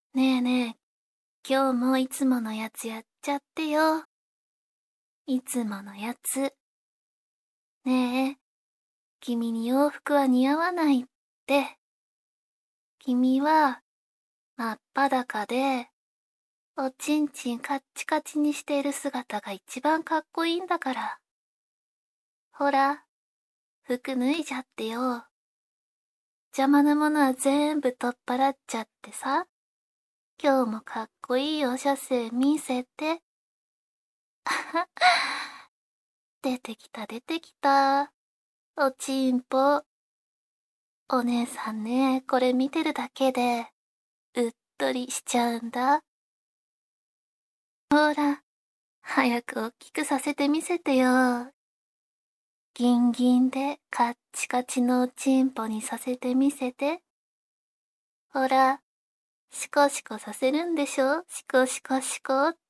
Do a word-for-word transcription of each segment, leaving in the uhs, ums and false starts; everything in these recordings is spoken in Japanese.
ねえねえ、今日もいつものやつやっちゃってよ。いつものやつ。ねえ、君に洋服は似合わないって。君は真っ裸で、おちんちんカッチカチにしている姿が一番かっこいいんだから。ほら、服脱いじゃってよ。邪魔なものは全部取っ払っちゃってさ。今日もかっこいいお写生見せて。出てきた出てきた。おちんぽ。お姉さんね、これ見てるだけで、うっとりしちゃうんだ。ほら、早く大きくさせてみせてよ。ギンギンでカッチカチのおちんぽにさせてみせて。ほら、シコシコさせるんでしょ、シコシコシコって。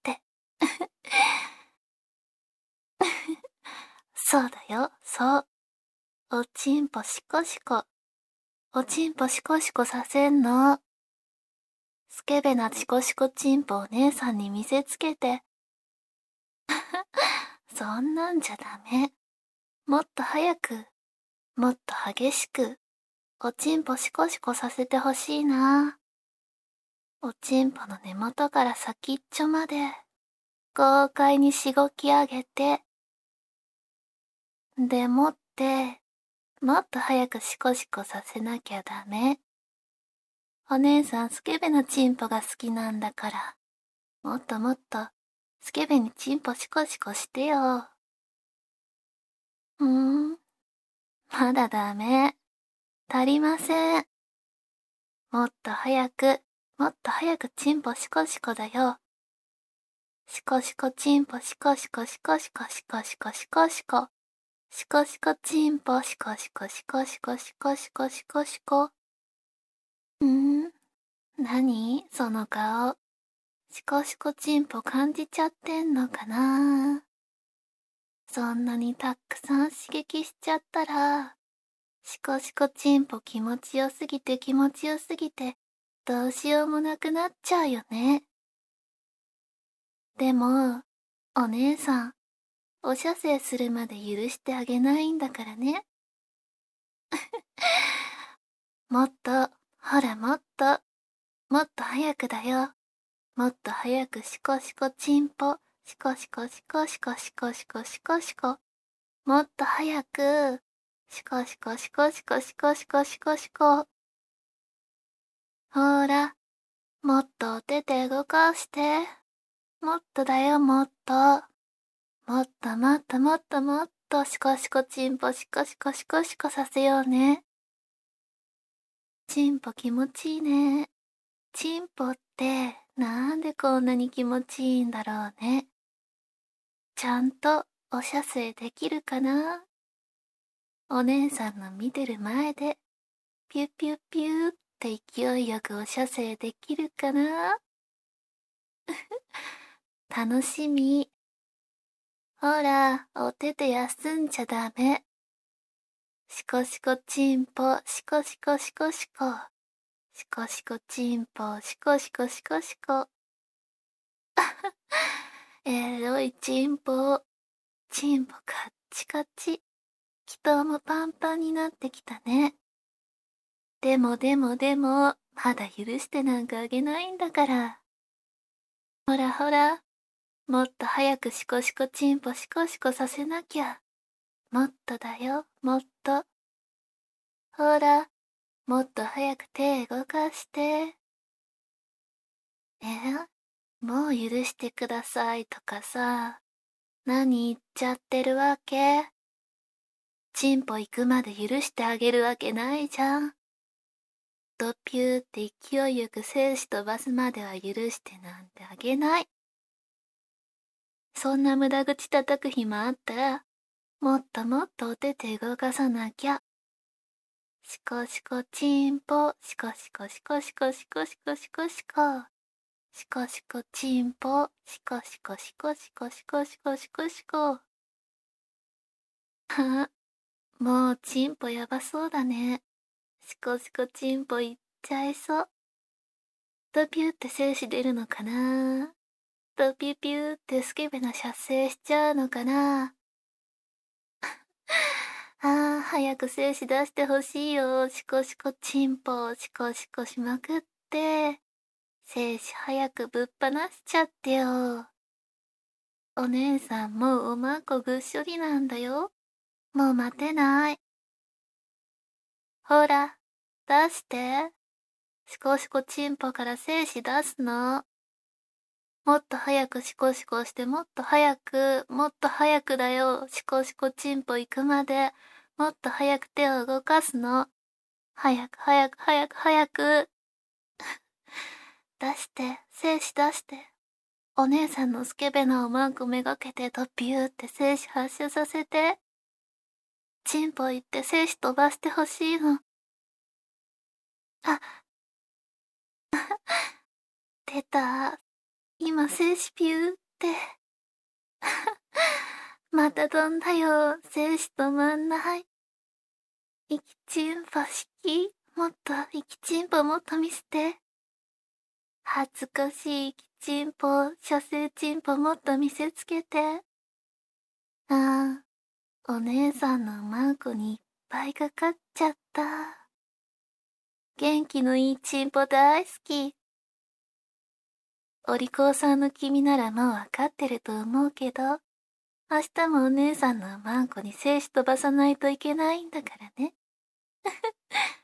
そうだよ、そう。おちんぽシコシコ。おちんぽシコシコさせんの。スケベなシコシコちんぽお姉さんに見せつけて。そんなんじゃダメ。もっと早く、もっと激しく、おちんぽシコシコさせてほしいな。おちんぽの根元から先っちょまで、豪快にしごき上げて。でもって、もっと早くシコシコさせなきゃダメ。お姉さんスケベなチンポが好きなんだから、もっともっと、スケベにチンポシコシコしてよ。うーん、まだダメ。足りません。もっと早く、もっと早くチンポシコシコだよ。シコシコチンポシコシコシコシコシコシコシコシコ。シコシコチンポシコシコシコシコシコシコシコシコ。んーなにその顔。シコシコチンポ感じちゃってんのかな。そんなにたくさん刺激しちゃったら、シコシコチンポ気持ちよすぎて気持ちよすぎて、どうしようもなくなっちゃうよね。でも、お姉さん、お射精するまで許してあげないんだからね。もっと、ほらもっと、もっと早くだよ。もっと早くシコシコチンポ、シコシコシコシコシコシコシコシコ。もっと早く、シコシコシコシコシコシコシコシコ。ほら、もっとお手で動かして。もっとだよ、もっと。もっともっともっともっとシコシコチンポシコシコシコシコさせようね。チンポ気持ちいいね。チンポってなんでこんなに気持ちいいんだろうね。ちゃんとお射精できるかな。お姉さんの見てる前でピュピュピュって勢いよくお射精できるかな。楽しみ。ほら、お手で休んじゃダメ。シコシコチンポ、シコシコシコシコ。シコシコチンポ、シコシコシコシコ。えろいチンポ。チンポカッチカチ。気筒もパンパンになってきたね。でもでもでも、まだ許してなんかあげないんだから。ほらほら、もっと早くシコシコチンポシコシコさせなきゃ。もっとだよ、もっと。ほら、もっと早く手動かして。えもう許してくださいとかさ、何言っちゃってるわけ。チンポ行くまで許してあげるわけないじゃん。ドピューって勢いよく精子飛ばすまでは許してなんてあげない。そんな無駄口叩く暇あったら、もっともっとお手で動かさなきゃ。シコシコチンポ、シコシコシコシコシコシコシコシコ。シコシコチンポ、シコシコシコシコシコシコシコシコ。はもうチンポやばそうだね。シコシコチンポいっちゃいそう。 ドピューって精子出るのかな。ドピュピューってスケベな射精しちゃうのかな。ああ、早く精子出してほしいよ。シコシコチンポ、シコシコしまくって。精子早くぶっ放しちゃってよ。お姉さんもうおまんこぐっしょりなんだよ。もう待てない。ほら、出して。シコシコチンポから精子出すの。もっと早くシコシコしてもっと早く、もっと早くだよ。シコシコチンポ行くまで。もっと早く手を動かすの。早く早く早く早く。出して、精子出して。お姉さんのスケベなおまんこめがけてドピューって精子発射させて。チンポ行って精子飛ばしてほしいの。あ、出た。今精子ピューって。また飛んだよ。精子止まんない。生きチンポ式もっと生きチンポもっと見せて。恥ずかしい生きチンポ、射精チンポもっと見せつけて。ああ、お姉さんのマンコにいっぱいかかっちゃった。元気のいいチンポ大好き。お利口さんの君ならもうわかってると思うけど、明日もお姉さんのマンコに精子飛ばさないといけないんだからね。